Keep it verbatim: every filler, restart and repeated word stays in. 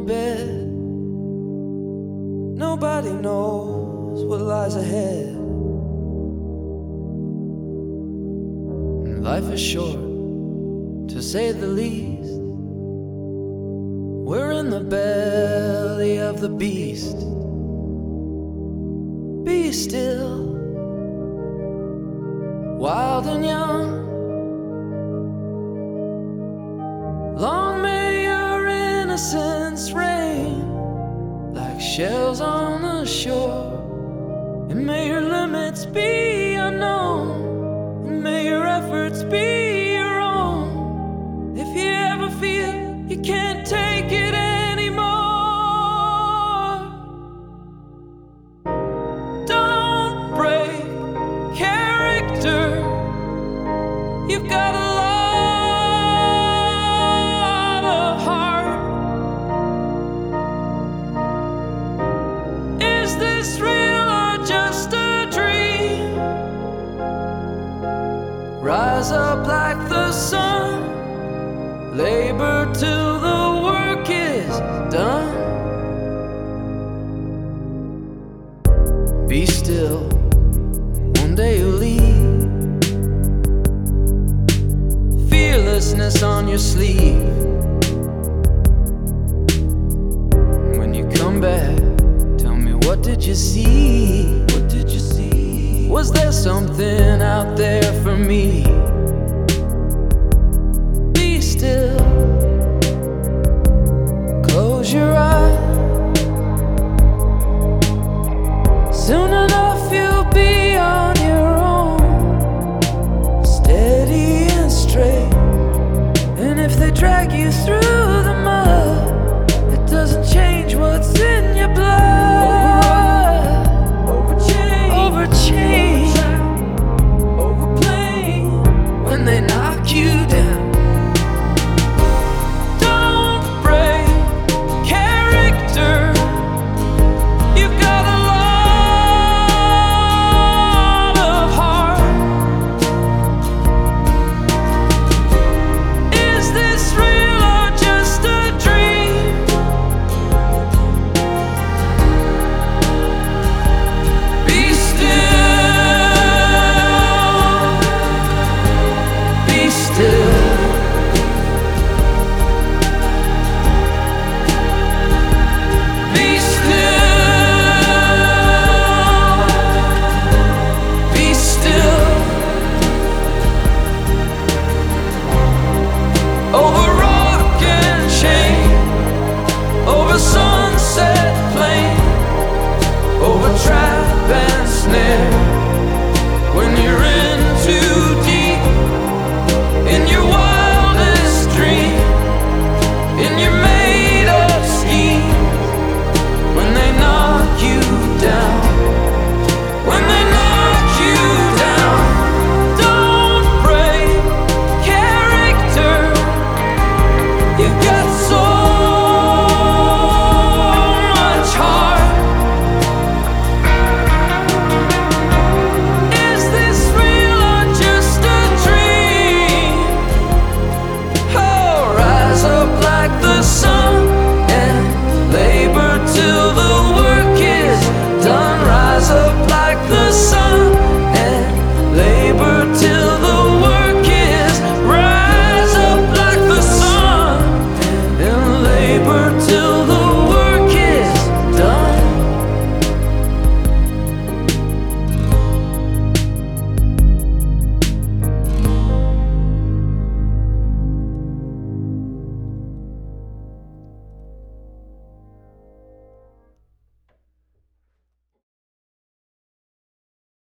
bed. Nobody knows what lies ahead. Life is short, to say the least. We're in the belly of the beast. Be still, wild and young. Long may your innocence reign like shells on the shore, and may your limits be unknown, and may your efforts be your own. If you ever feel you can't take it anymore, don't break character. You've got a lot of heart. Is this real or just a dream? Rise up like the sun, labor till the work is done. Be still, one day you'll leave. Fearlessness on your sleeve. When you come back, tell me, what did you see? What did you see? Was there something out there for me? Be still, close your eyes. Soon enough you'll be on your own, steady and straight. And if they drag you through